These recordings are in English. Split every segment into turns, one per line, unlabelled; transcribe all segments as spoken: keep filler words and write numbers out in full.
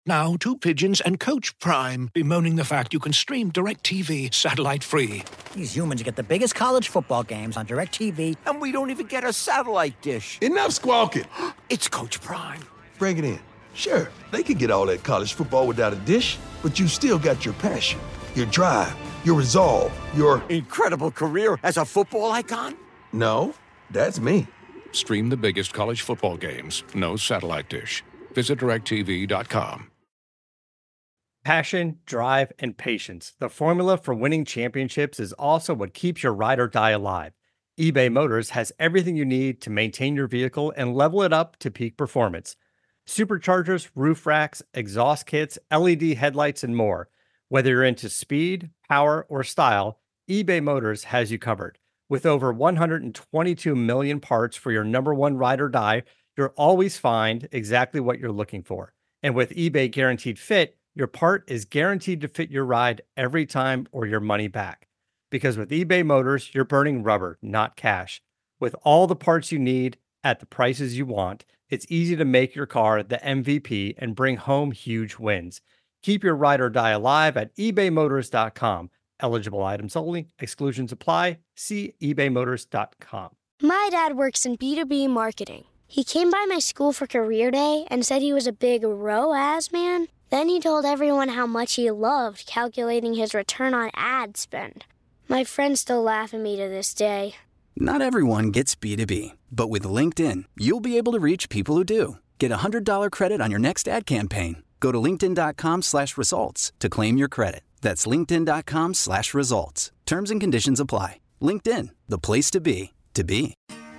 Now, two pigeons and Coach Prime bemoaning the fact you can stream DirecTV satellite-free.
These humans get the biggest college football games on DirecTV,
and we don't even get a satellite dish.
Enough squawking.
It's Coach Prime.
Bring it in. Sure, they could get all that college football without a dish, but you still got your passion, your drive, your resolve, your...
incredible career as a football icon?
No, that's me.
Stream the biggest college football games. No satellite dish. Visit direct T V dot com.
Passion, drive, and patience. The formula for winning championships is also what keeps your ride or die alive. eBay Motors has everything you need to maintain your vehicle and level it up to peak performance. Superchargers, roof racks, exhaust kits, L E D headlights, and more. Whether you're into speed, power, or style, eBay Motors has you covered. With over one hundred twenty-two million parts for your number one ride or die, you'll always find exactly what you're looking for. And with eBay Guaranteed Fit, your part is guaranteed to fit your ride every time or your money back. Because with eBay Motors, you're burning rubber, not cash. With all the parts you need at the prices you want, it's easy to make your car the M V P and bring home huge wins. Keep your ride or die alive at ebay motors dot com. Eligible items only. Exclusions apply. See ebay motors dot com.
My dad works in B two B marketing. He came by my school for career day and said he was a big R O A S man. Then he told everyone how much he loved calculating his return on ad spend. My friends still laugh at me to this day.
Not everyone gets B two B, but with LinkedIn, you'll be able to reach people who do. Get a one hundred dollars credit on your next ad campaign. Go to linkedin dot com slash results to claim your credit. That's linkedin dot com slash results. Terms and conditions apply. LinkedIn, the place to be, to be.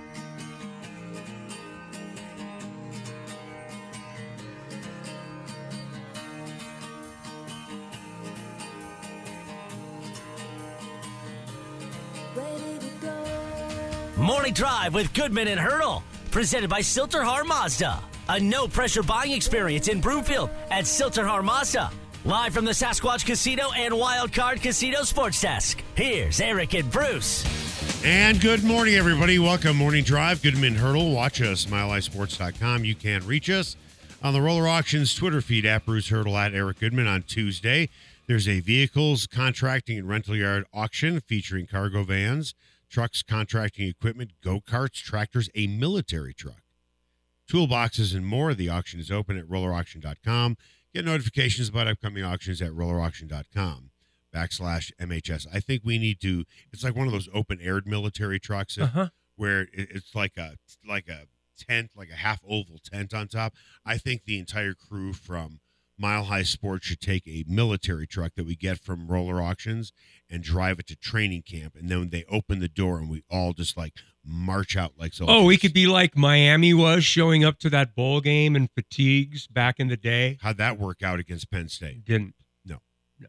Morning Drive with Goodman and Hurdle, presented by Silterhar Mazda. A no-pressure buying experience in Broomfield at Silterhar Mazda. Live from the Sasquatch Casino and Wild Card Casino Sports Desk, here's Eric and Bruce.
And good morning, everybody. Welcome, Morning Drive. Goodman and Hurdle. Watch us, mile high sports dot com. You can reach us on the Roller Auctions Twitter feed at Bruce Hurdle, at Eric Goodman. On Tuesday, there's a vehicles contracting and rental yard auction featuring cargo vans, trucks, contracting equipment, go-karts, tractors, a military truck, toolboxes, and more. The auction is open at roller auction dot com. Get notifications about upcoming auctions at roller auction dot com backslash M H S. I think we need to, it's like one of those open-aired military trucks uh-huh. where it, it's like a like a tent, like a half-oval tent on top. I think the entire crew from Mile High Sports should take a military truck that we get from Roller Auctions and drive it to training camp, and then they open the door and we all just like march out like soldiers.
Oh, we could be like Miami was, showing up to that bowl game in fatigues back in the day.
How'd that work out against Penn State?
Didn't.
No.
No.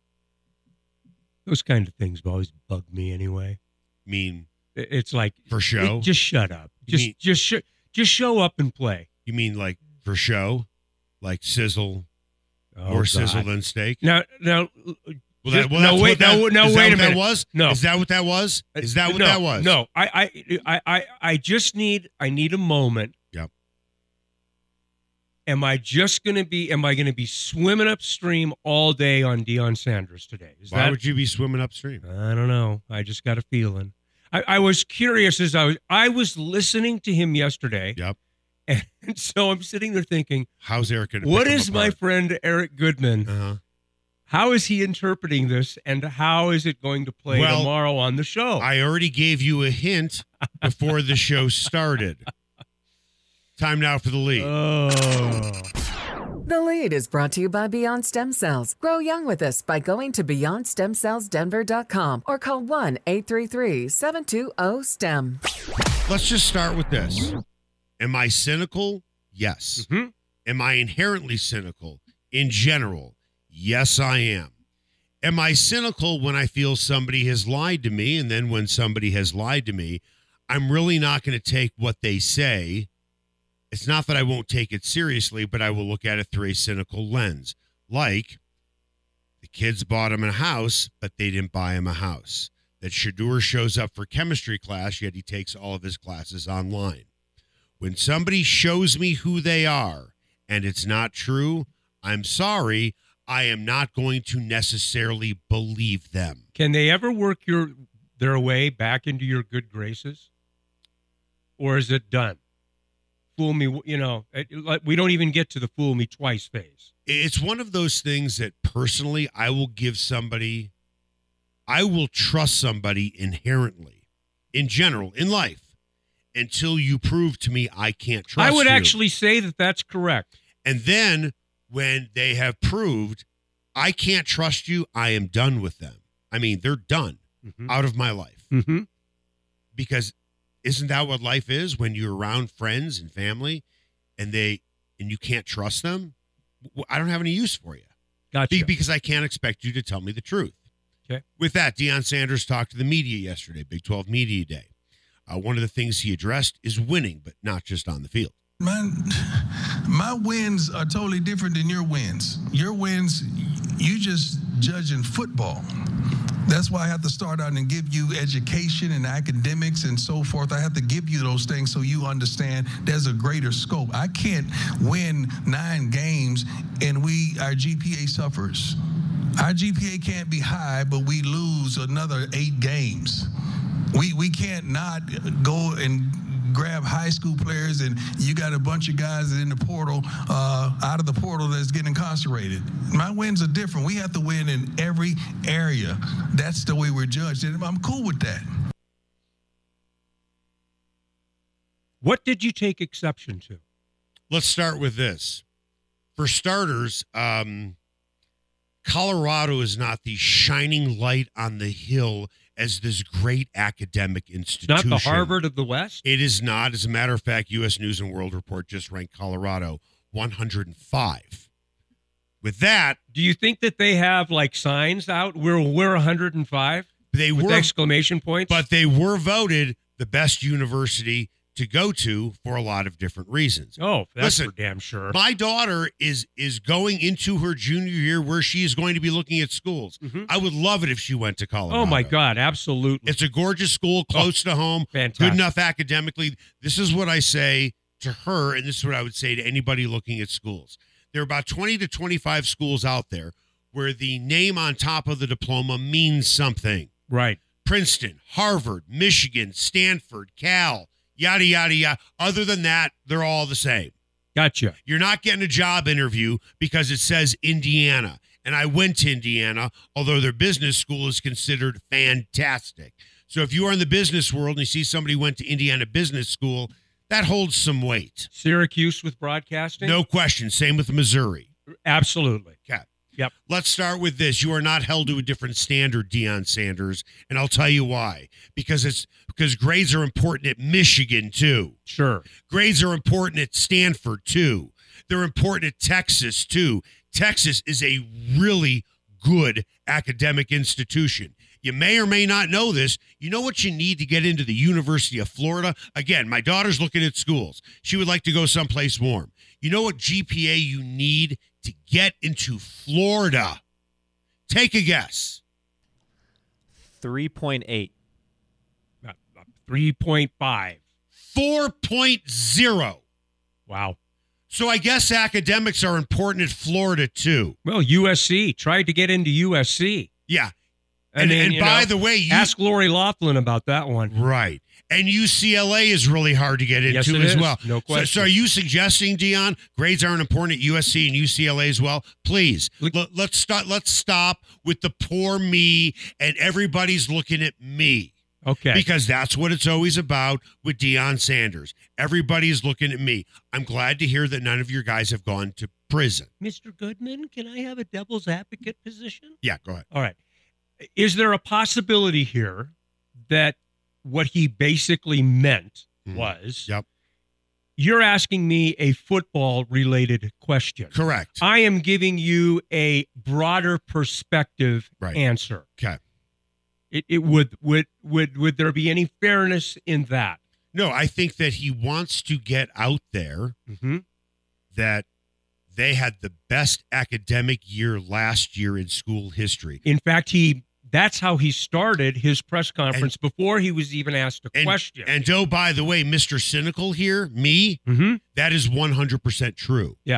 Those kind of things always bug me anyway.
Mean
it's like
for show?
It, just shut up.
You
just
mean,
just sh- just show up and play.
You mean like for show? Like sizzle
oh,
more
God.
sizzle than steak?
Now now
Well, that, well,
no, wait,
that,
no, no,
is
wait
that
a
what
minute.
That was?
No,
is that what that was? Is that what
no,
that was?
No, I, I, I, I just need, I need a moment.
Yep.
Am I just going to be? Am I going to be swimming upstream all day on Deion Sanders today? Is
Why
that,
would you be swimming upstream?
I don't know. I just got a feeling. I, I was curious as I was. I was listening to him yesterday.
Yep.
And so I'm sitting there thinking,
how's Eric going to?
What is my friend Eric Goodman?
Uh-huh.
How is he interpreting this, and how is it going to play
well,
tomorrow on the show?
I already gave you a hint before the show started. Time now for the lead.
Oh.
The Lead is brought to you by Beyond Stem Cells. Grow young with us by going to beyond stem cells denver dot com or call one eight three three, seven two zero, S T E M.
Let's just start with this. Am I cynical? Yes.
Mm-hmm.
Am I inherently cynical? In general, yes, I am. Am I cynical when I feel somebody has lied to me, and then when somebody has lied to me, I'm really not going to take what they say. It's not that I won't take it seriously, but I will look at it through a cynical lens. Like, the kids bought him a house, but they didn't buy him a house. That Shadur shows up for chemistry class, yet he takes all of his classes online. When somebody shows me who they are and it's not true, I'm sorry, I am not going to necessarily believe them.
Can they ever work your their way back into your good graces? Or is it done? Fool me, you know, we don't even get to the fool me twice phase.
It's one of those things that personally I will give somebody, I will trust somebody inherently, in general, in life, until you prove to me I can't trust you.
I would you. actually say that that's correct.
And then when they have proved I can't trust you, I am done with them. I mean, they're done mm-hmm. out of my life.
Mm-hmm.
Because isn't that what life is when you're around friends and family and they and you can't trust them? I don't have any use for you.
Gotcha.
Be, because I can't expect you to tell me the truth.
Okay.
With that, Deion Sanders talked to the media yesterday, Big twelve Media Day. Uh, one of the things he addressed is winning, but not just on the field.
Man, my wins are totally different than your wins. Your wins, you just judging football. That's why I have to start out and give you education and academics and so forth. I have to give you those things so you understand there's a greater scope. I can't win nine games and we our G P A suffers. Our G P A can't be high, but we lose another eight games. We we can't not go and grab high school players and you got a bunch of guys in the portal, uh, out of the portal that's getting incarcerated. My wins are different. We have to win in every area. That's the way we're judged. And I'm cool with that.
What did you take exception to?
Let's start with this. For starters, um, Colorado is not the shining light on the hill as this great academic institution.
Not the Harvard of the West?
It is not. As a matter of fact, U S News and World Report just ranked Colorado one hundred five. With that...
Do you think that they have, like, signs out? We're we're one hundred five?
They
with
were
exclamation points?
But they were voted the best university to go to for a lot of different reasons.
Oh, that's
Listen,
for damn sure.
My daughter is is going into her junior year where she is going to be looking at schools.
Mm-hmm.
I would love it if she went to Colorado.
Oh, my God, absolutely.
It's a gorgeous school, close oh, to home,
fantastic.
Good enough academically. This is what I say to her, and this is what I would say to anybody looking at schools. There are about twenty to twenty-five schools out there where the name on top of the diploma means something.
Right.
Princeton, Harvard, Michigan, Stanford, Cal, yada, yada, yada. Other than that, they're all the same.
Gotcha.
You're not getting a job interview because it says Indiana. And I went to Indiana, although their business school is considered fantastic. So if you are in the business world and you see somebody went to Indiana Business School, that holds some weight.
Syracuse with broadcasting?
No question. Same with Missouri.
Absolutely.
Okay.
Yep.
Let's start with this. You are not held to a different standard, Deion Sanders, and I'll tell you why. Because it's because grades are important at Michigan too.
Sure.
Grades are important at Stanford too. They're important at Texas too. Texas is a really good academic institution. You may or may not know this. You know what you need to get into the University of Florida? Again, my daughter's looking at schools. She would like to go someplace warm. You know what G P A you need to get into Florida? Take a guess.
three point eight.
Uh, three point five.
four point oh.
Wow.
So I guess academics are important at Florida too.
Well, U S C tried to get into U S C.
Yeah.
And,
and,
then,
and by
know,
the way, you,
ask Lori Loughlin about that one.
Right. And U C L A is really hard to get into
yes, it
as
is.
well.
No question.
So, so are you suggesting, Deion, grades aren't important at U S C and U C L A as well? Please, Look, l- let's start. Let's stop with the poor me and everybody's looking at me.
Okay.
Because that's what it's always about with Deion Sanders. Everybody's looking at me. I'm glad to hear that none of your guys have gone to prison.
Mister Goodman, can I have a devil's advocate position?
Yeah, go ahead.
All right. Is there a possibility here that what he basically meant mm. was,
yep.
you're asking me a football-related question.
Correct.
I am giving you a broader perspective
right.
answer.
Okay.
It, it would would would would there be any fairness in that?
No, I think that he wants to get out there
mm-hmm.
that they had the best academic year last year in school history.
In fact, he that's how he started his press conference and, before he was even asked a
and,
question.
And oh, by the way, Mister Cynical here, me,
mm-hmm.
that is one hundred percent true.
Yeah.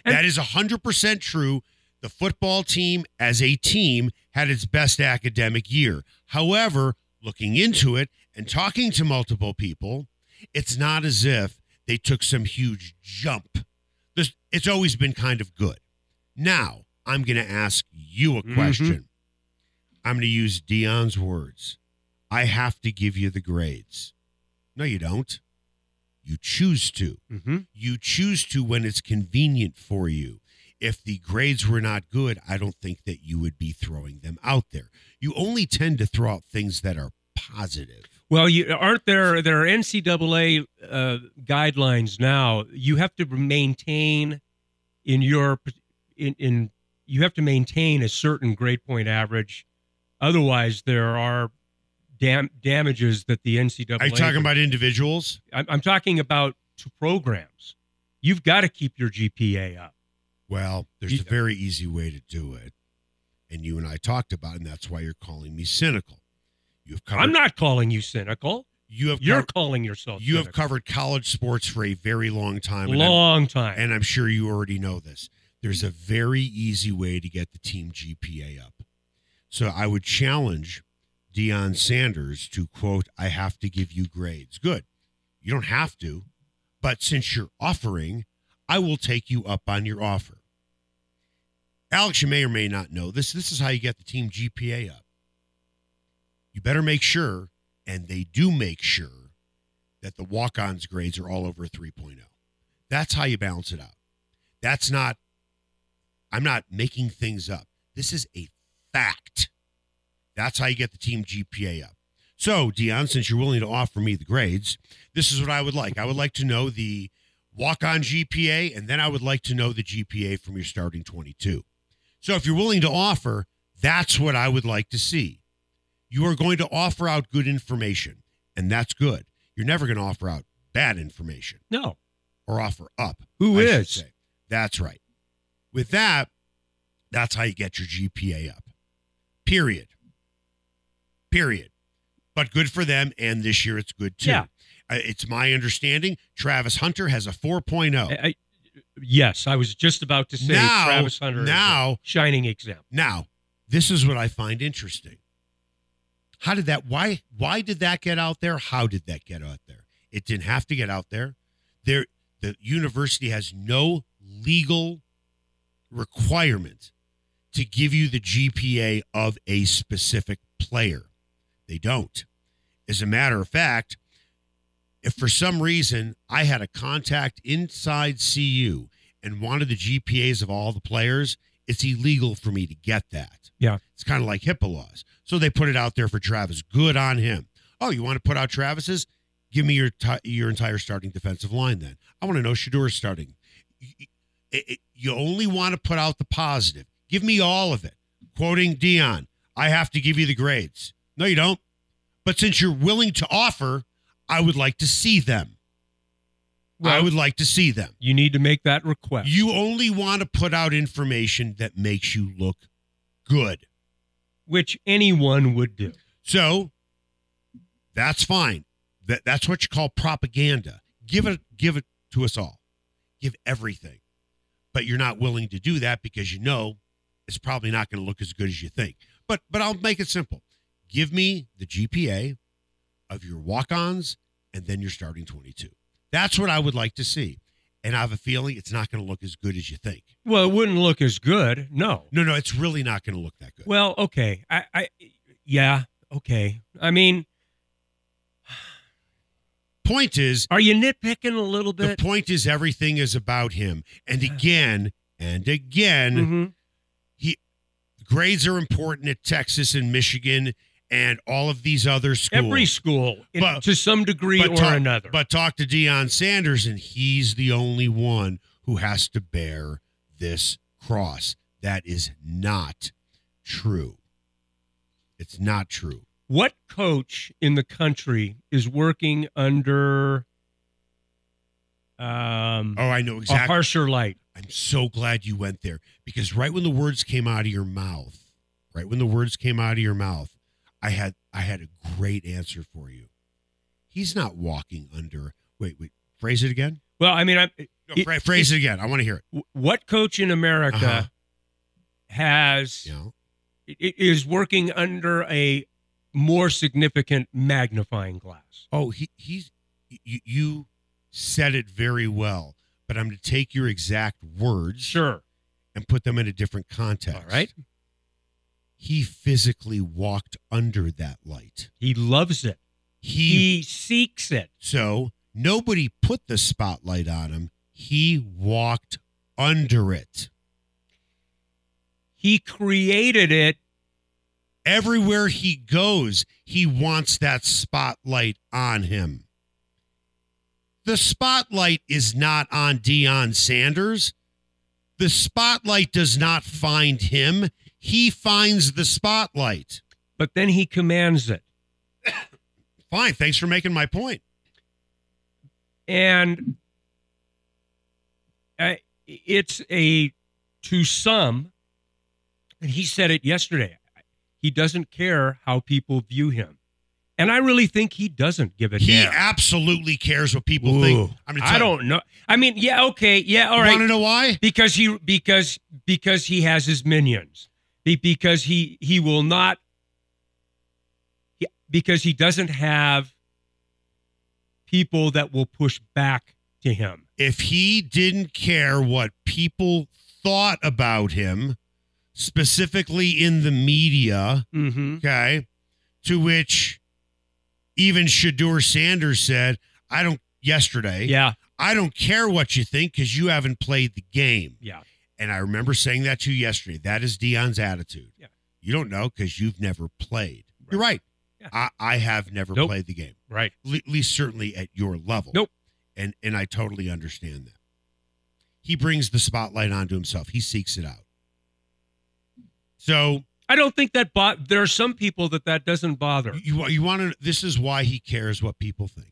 And-
that is one hundred percent true. The football team as a team had its best academic year. However, looking into it and talking to multiple people, it's not as if they took some huge jump. This, it's always been kind of good. Now, I'm going to ask you a question.
Mm-hmm.
I'm going to use Dion's words. I have to give you the grades. No, you don't. You choose to.
Mm-hmm.
You choose to when it's convenient for you. If the grades were not good, I don't think that you would be throwing them out there. You only tend to throw out things that are positive.
Well, you aren't there. There are N C double A uh, guidelines now. You have to maintain in your in, in you have to maintain a certain grade point average. Otherwise, there are dam- damages that the N C double A.
Are you talking about individuals?
I'm, I'm talking about to programs. You've got to keep your G P A up.
Well, there's a very easy way to do it, and you and I talked about it, and that's why you're calling me cynical. You've covered,
I'm not calling you cynical.
You have
You're
covered,
calling yourself
You
cynical.
have covered college sports for a very long time. and
Long
I'm-
time.
And I'm sure you already know this. There's a very easy way to get the team G P A up. So I would challenge Deion Sanders to, quote, I have to give you grades. Good. You don't have to, but since you're offering, I will take you up on your offer. Alex, you may or may not know this. This is how you get the team G P A up. You better make sure, and they do make sure, that the walk-ons grades are all over a three point oh. That's how you balance it out. That's not, I'm not making things up. This is a fact. That's how you get the team G P A up. So, Deion, since you're willing to offer me the grades, this is what I would like. I would like to know the walk-on G P A, and then I would like to know the G P A from your starting twenty-two. So if you're willing to offer, that's what I would like to see. You are going to offer out good information, and that's good. You're never going to offer out bad information.
No.
Or offer up.
Who
I
is?
should say. That's right. With that, that's how you get your G P A up. Period. Period. But good for them, and this year it's good too.
Yeah.
Uh, it's my understanding Travis Hunter has a four point oh.
I, I, yes, I was just about to say
Now-
Travis Hunter
now-
is a shining example.
Now, this is what I find interesting. How did that, why, why did that get out there? How did that get out there? It didn't have to get out there. There, the university has no legal requirement to give you the G P A of a specific player. They don't. As a matter of fact, if for some reason I had a contact inside C U and wanted the G P As of all the players, it's illegal for me to get that.
Yeah.
It's kind of like HIPAA laws. So they put it out there for Travis. Good on him. Oh, you want to put out Travis's? Give me your t- your entire starting defensive line then. I want to know Shadur's starting. It, it, you only want to put out the positive. Give me all of it. Quoting Deion, I have to give you the grades. No, you don't. But since you're willing to offer, I would like to see them.
Well,
I would like to see them.
You need to make that request.
You only want to put out information that makes you look good.
Which anyone would do.
So that's fine. That that's what you call propaganda. Give it give it to us all. Give everything. But you're not willing to do that because you know it's probably not going to look as good as you think. But but I'll make it simple. Give me the G P A of your walk-ons and then your starting twenty-two. That's what I would like to see. And I have a feeling it's not going to look as good as you think.
Well, it wouldn't look as good. No.
No, no, it's really not going to look that good.
Well, okay. I, I yeah, okay. I mean,
point is,
are you nitpicking a little bit?
The point is everything is about him. And again, and again,
mm-hmm.
he grades are important at Texas and Michigan and all of these other schools.
Every school, in,
But-
to some degree
but
or
talk,
another.
But talk to Deion Sanders, and he's the only one who has to bear this cross. That is not true. It's not true.
What coach in the country is working under um,
Oh, I know
a
exactly.
harsher light?
I'm so glad you went there because right when the words came out of your mouth, right when the words came out of your mouth, I had I had a great answer for you. He's not walking under. Wait, wait. Phrase it again.
Well, I mean, I,
no, it, phrase it, it again. I want to hear it.
What coach in America
uh-huh.
has
yeah.
is working under a more significant magnifying glass?
Oh, he he's you, you said it very well, but I'm going to take your exact words,
sure,
and put them in a different context.
All right.
He physically walked under that light.
He loves it.
He,
he seeks it.
So nobody put the spotlight on him. He walked under it.
He created it.
Everywhere he goes, he wants that spotlight on him. The spotlight is not on Deion Sanders. The spotlight does not find him. He finds the spotlight.
But then he commands it.
Fine. Thanks for making my point.
And uh, it's a, to some, and he said it yesterday, he doesn't care how people view him. And I really think he doesn't give a
he
damn.
He absolutely cares what people
Ooh,
think. I'm gonna tell
I don't
you.
know. I mean, yeah, okay, yeah, all right.
Want to know why?
Because he because because he has his minions. Be, because he he will not. He, because he doesn't have people that will push back to him.
If he didn't care what people thought about him, specifically in the media,
mm-hmm.
okay, to which even Shedeur Sanders said, I don't, yesterday,
yeah,
I don't care what you think because you haven't played the game.
Yeah.
And I remember saying that to you yesterday. That is Deion's attitude.
Yeah.
You don't know because you've never played. Right. You're right. Yeah. I, I have never
nope.
played the game.
Right.
L- at least certainly at your level.
Nope.
And and I totally understand that. He brings the spotlight onto himself. He seeks it out. So
I don't think that bo- there are some people that that doesn't bother.
You, you want to, this is why he cares what people think.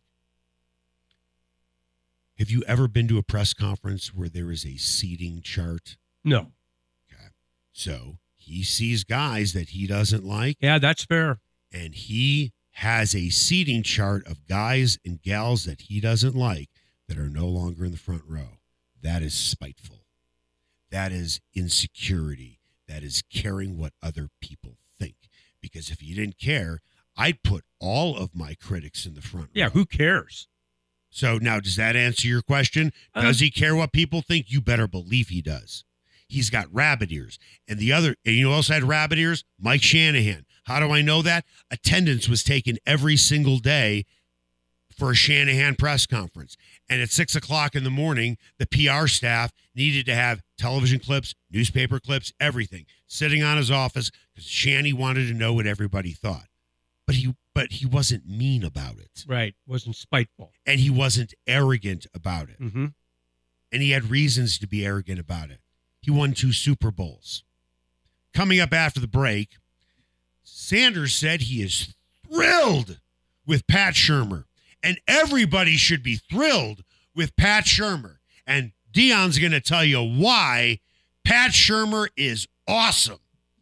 Have you ever been to a press conference where there is a seating chart?
No.
Okay. So he sees guys that he doesn't like.
Yeah, that's fair.
And he has a seating chart of guys and gals that he doesn't like that are no longer in the front row. That is spiteful. That is insecurity. That is caring what other people think. Because if he didn't care, I'd put all of my critics in the front
yeah,
row.
Who cares?
So now, does that answer your question? Does
uh,
he care what people think? You better believe he does. He's got rabbit ears. And the other, and you know who else had rabbit ears? Mike Shanahan. How do I know that? Attendance was taken every single day for a Shanahan press conference. And at six o'clock in the morning, the P R staff needed to have television clips, newspaper clips, everything sitting on his office because Shanny wanted to know what everybody thought. But he but he wasn't mean about it.
Right. Wasn't spiteful.
And he wasn't arrogant about it.
Mm-hmm.
And he had reasons to be arrogant about it. He won two Super Bowls. Coming up after the break, Sanders said he is thrilled with Pat Shurmur. And everybody should be thrilled with Pat Shurmur. And Deion's going to tell you why Pat Shurmur is awesome.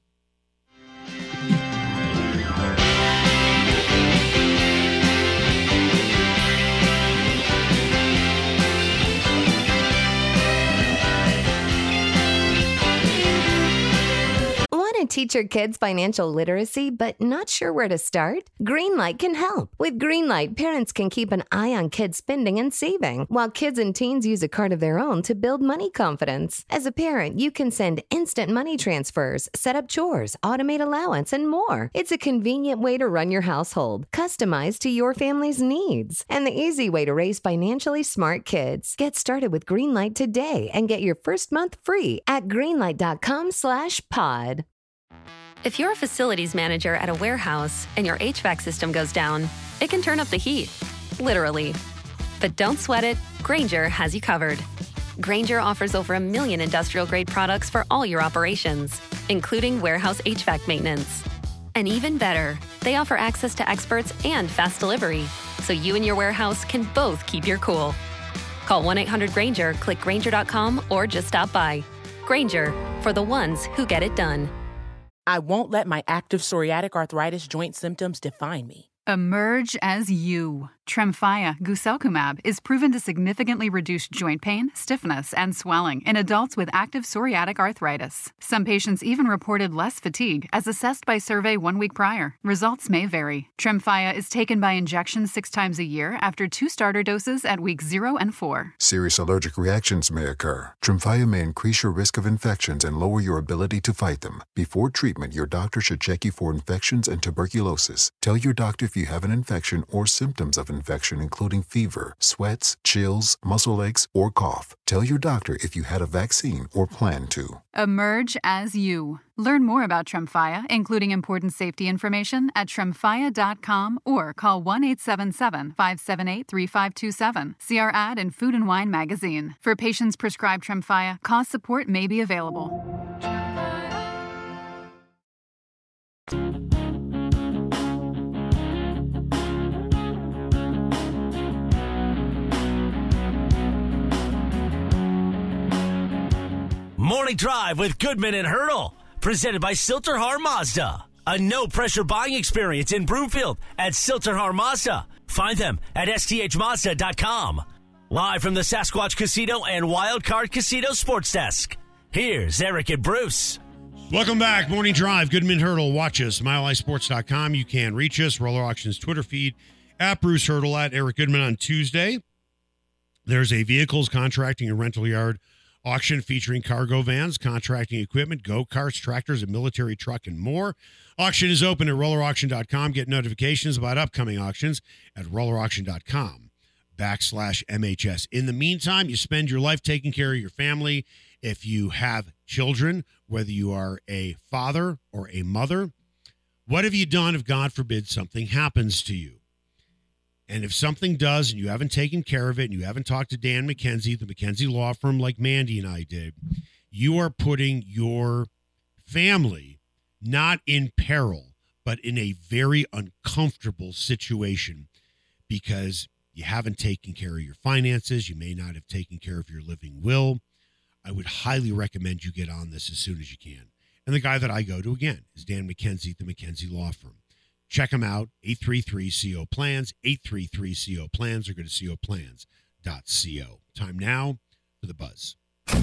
Want to teach your kids financial literacy but not sure where to start? Greenlight can help. With Greenlight, parents can keep an eye on kids' spending and saving, while kids and teens use a card of their own to build money confidence. As a parent, you can send instant money transfers, set up chores, automate allowance, and more. It's a convenient way to run your household, customized to your family's needs, and the easy way to raise financially smart kids. Get started with Greenlight today and get your first month free at greenlight.com slash pod.
If you're a facilities manager at a warehouse and your H V A C system goes down, it can turn up the heat, literally. But don't sweat it, Grainger has you covered. Grainger offers over a million industrial-grade products for all your operations, including warehouse H V A C maintenance. And even better, they offer access to experts and fast delivery, so you and your warehouse can both keep your cool. Call one eight hundred Grainger, click Grainger dot com, or just stop by. Grainger, for the ones who get it done.
I won't let my active psoriatic arthritis joint symptoms define me.
Emerge as you.
Tremfya guselkumab is proven to significantly reduce joint pain, stiffness, and swelling in adults with active psoriatic arthritis. Some patients even reported less fatigue as assessed by survey one week prior. Results may vary. Tremfya is taken by injection six times a year after two starter doses at weeks zero and four.
Serious allergic reactions may occur. Tremfya may increase your risk of infections and lower your ability to fight them. Before treatment, your doctor should check you for infections and tuberculosis. Tell your doctor if you have an infection or symptoms of infection, including fever, sweats, chills, muscle aches, or cough. Tell your doctor if you had a vaccine or plan to.
Emerge as you. Learn more about Tremfya, including important safety information, at tremfya dot com or call one eight seven seven, five seven eight, three five two seven. See our ad in Food and Wine magazine. For patients prescribed Tremfya, cost support may be available.
Morning Drive with Goodman and Hurdle, presented by Silterhar Mazda. A no-pressure buying experience in Broomfield at Silterhar Mazda. Find them at S T H Mazda dot com. Live from the Sasquatch Casino and Wildcard Casino Sports Desk, here's Eric and Bruce.
Welcome back. Morning Drive. Goodman Hurdle. Watch us. Mile High Sports dot com. You can reach us. Roller Auctions Twitter feed at Bruce Hurdle, at Eric Goodman on Tuesday. There's a vehicles contracting and rental yard auction featuring cargo vans, contracting equipment, go-karts, tractors, a military truck, and more. Auction is open at roller auction dot com. Get notifications about upcoming auctions at roller auction dot com backslash M H S. In the meantime, you spend your life taking care of your family. If you have children, whether you are a father or a mother, what have you done if, God forbid, something happens to you? And if something does and you haven't taken care of it and you haven't talked to Dan McKenzie, the McKenzie law firm like Mandy and I did, you are putting your family not in peril, but in a very uncomfortable situation because you haven't taken care of your finances. You may not have taken care of your living will. I would highly recommend you get on this as soon as you can. And the guy that I go to, again, is Dan McKenzie, the McKenzie law firm. Check them out, eight three three C O plans, eight three three C O plans, or go to C O plans dot co. Time now for The Buzz.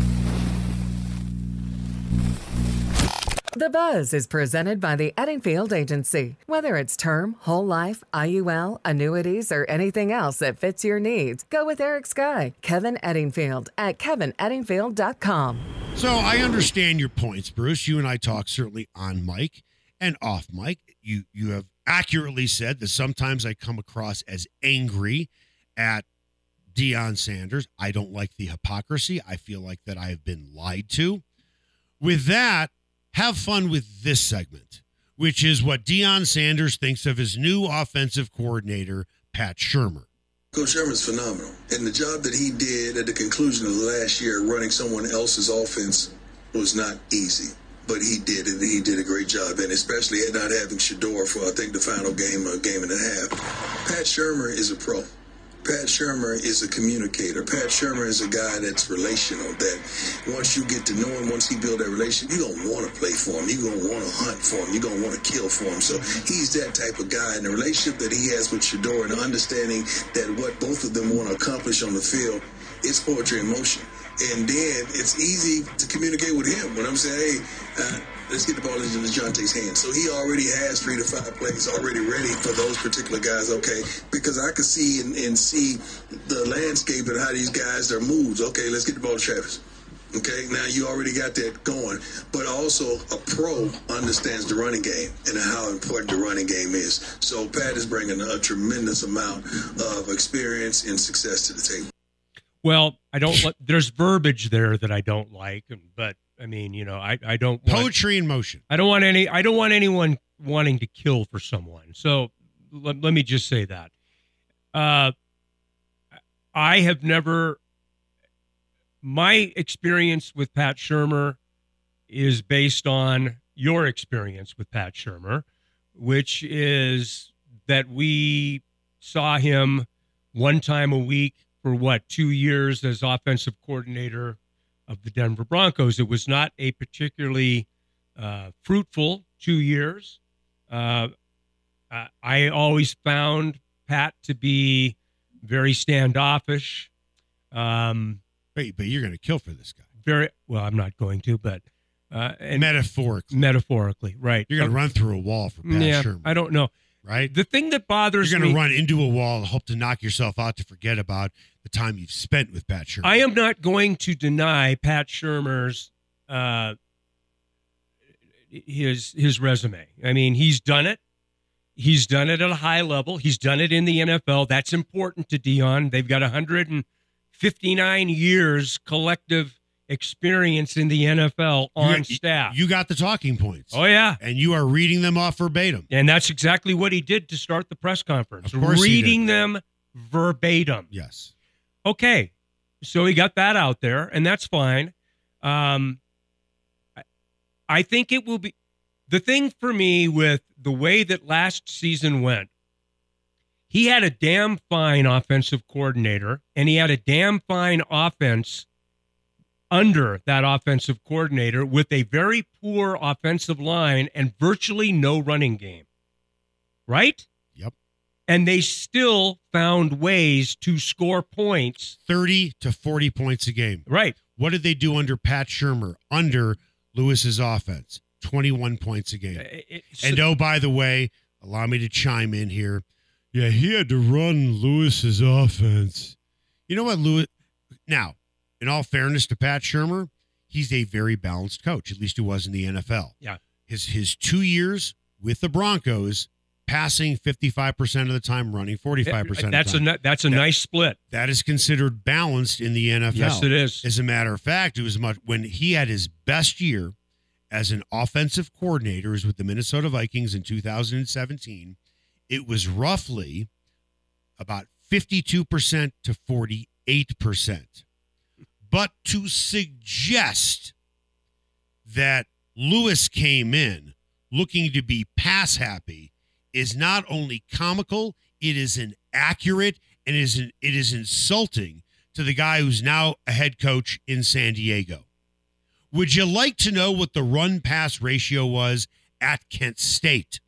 The Buzz is presented by the Eddingfield Agency. Whether it's term, whole life, I U L, annuities, or anything else that fits your needs, go with Eric Sky, Kevin Eddingfield at kevin eddingfield dot com.
So I understand your points, Bruce. You and I talk certainly on mic and off mic. You you have accurately said that sometimes I come across as angry at Deion Sanders. I don't like the hypocrisy. I feel like that I have been lied to. With that, have fun with this segment, which is what Deion Sanders thinks of his new offensive coordinator, Pat Shurmur.
Coach Shurmur's phenomenal. And the job that he did at the conclusion of the last year running someone else's offense was not easy. But he did it. He did a great job, and especially not having Shedeur for, I think, the final game, a game and a half. Pat Shurmur is a pro. Pat Shurmur is a communicator. Pat Shurmur is a guy that's relational, that once you get to know him, once he builds that relationship, you're going to want to play for him. You're going to want to hunt for him. You're going to want to kill for him. So he's that type of guy. And the relationship that he has with Shedeur and understanding that what both of them want to accomplish on the field is poetry in motion. And then it's easy to communicate with him when I'm saying, hey, uh, let's get the ball into DeJounte's hands. So he already has three to five plays already ready for those particular guys, okay? Because I can see and, and see the landscape and how these guys, their moves. Okay, let's get the ball to Travis. Okay, now you already got that going. But also a pro understands the running game and how important the running game is. So Pat is bringing a tremendous amount of experience and success to the table.
Well, I don't. Li- there's verbiage there that I don't like, but I mean, you know, I, I don't want,
poetry in motion.
I don't want any. I don't want anyone wanting to kill for someone. So let, let me just say that. Uh, I have never. My experience with Pat Shurmur is based on your experience with Pat Shurmur, which is that we saw him one time a week for what, two years as offensive coordinator of the Denver Broncos. It was not a particularly uh, fruitful two years. Uh, I always found Pat to be very standoffish. Um,
but, but you're going to kill for this guy.
Very well. I'm not going to, but uh, and
metaphorically,
metaphorically, right?
You're going to
uh,
run through a wall for Pat
yeah,
Shermer.
I don't know.
Right?
The thing that bothers
You're going
me,
to run into a wall and hope to knock yourself out to forget about the time you've spent with Pat Shermer.
I am not going to deny Pat Shermer's uh, his his resume. I mean, he's done it. He's done it at a high level. He's done it in the N F L. That's important to Dion. They've got one hundred fifty-nine years collective experience in the N F L on
you got,
staff.
You got the talking points.
Oh, yeah.
And you are reading them off verbatim.
And that's exactly what he did to start the press conference.
Of course
reading
he did.
them verbatim.
Yes.
Okay. So he got that out there, and that's fine. Um, I, I think it will be the thing for me with the way that last season went. He had a damn fine offensive coordinator, and he had a damn fine offense under that offensive coordinator with a very poor offensive line and virtually no running game. Right?
Yep.
And they still found ways to score points.
thirty to forty points a game.
Right.
What did they do under Pat Shermer, under Lewis's offense? twenty-one points a game.
It's,
and oh, by the way, allow me to chime in here. Yeah, he had to run Lewis's offense. You know what, Lewis? Now, in all fairness to Pat Shermer, he's a very balanced coach. At least he was in the N F L.
Yeah.
His his two years with the Broncos, passing fifty-five percent of the time, running forty-five percent
that's
of the time.
A, that's a
that,
nice split.
That is considered balanced in the N F L.
Yes, it is.
As a matter of fact, it was much when he had his best year as an offensive coordinator is with the Minnesota Vikings in two thousand seventeen. It was roughly about fifty-two percent to forty-eight percent. But to suggest that Lewis came in looking to be pass happy is not only comical, it is inaccurate, and it is, an, it is insulting to the guy who's now a head coach in San Diego. Would you like to know what the run-pass ratio was at Kent State?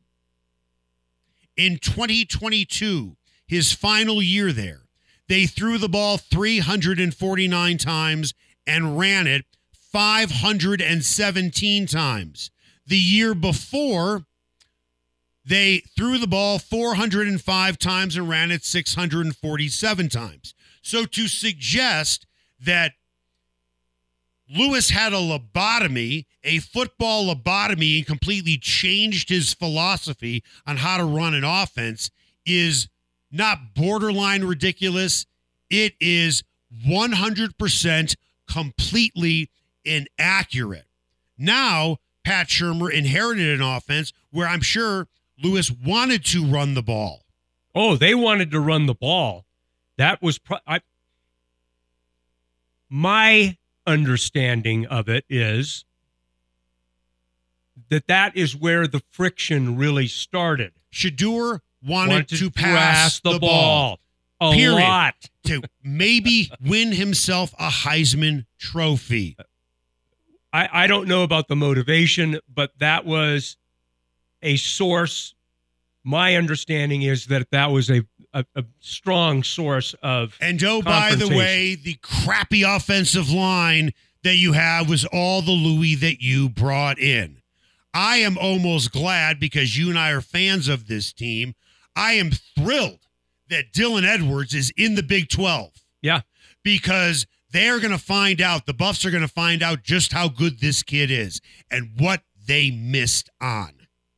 In twenty twenty-two, his final year there, they threw the ball three hundred forty-nine times and ran it five hundred seventeen times. The year before, they threw the ball four hundred five times and ran it six hundred forty-seven times. So to suggest that Lewis had a lobotomy, a football lobotomy, and completely changed his philosophy on how to run an offense is not borderline ridiculous. It is one hundred percent completely inaccurate. Now, Pat Shermer inherited an offense where I'm sure Lewis wanted to run the ball.
Oh, they wanted to run the ball. That was pro- I, my understanding of it is that that is where the friction really started.
Shedeur wanted,
wanted
to,
to
pass,
pass the,
the
ball,
ball
a
period,
lot
to maybe win himself a Heisman Trophy.
I, I don't know about the motivation, but that was a source. My understanding is that that was a, a, a strong source of
And oh, by the way, the crappy offensive line that you have was all the Louis that you brought in. I am almost glad, because you and I are fans of this team, I am thrilled that Dylan Edwards is in the Big twelve.
Yeah.
Because they're going to find out, the Buffs are going to find out just how good this kid is and what they missed on.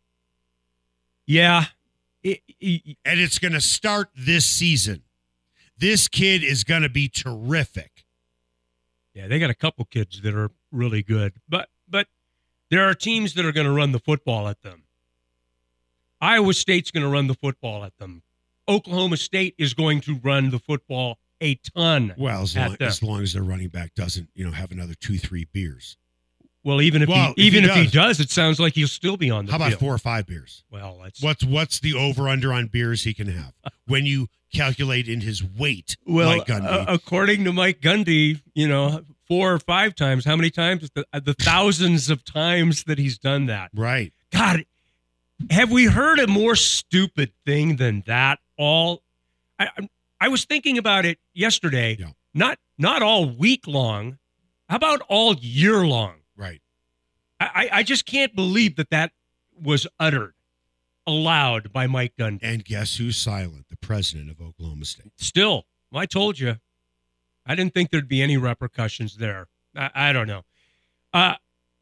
Yeah.
It, it, and it's going to start this season. This kid is going to be terrific.
Yeah, they got a couple kids that are really good. But but there are teams that are going to run the football at them. Iowa State's going to run the football at them. Oklahoma State is going to run the football a ton.
Well, as
at
long,
them.
as long as their running back doesn't, you know, have another two, three beers.
Well, even if
well,
he even
if,
if
he,
he does, it sounds like he'll still be on the
How
field.
about four or five beers?
Well, that's
what's what's the over under on beers he can have when you calculate in his weight?
Well,
Mike Gundy.
Uh, according to Mike Gundy, you know, four or five times. How many times? The, the thousands of times that he's done that.
Right.
God, have we heard a more stupid thing than that all I, I was thinking about it yesterday.
Yeah.
Not not all week long. How about all year long?
Right.
I, I just can't believe that that was uttered, allowed by Mike Gundy.
And guess who's silent? The president of Oklahoma State.
Still, I told you, I didn't think there'd be any repercussions there. I, I don't know. Uh,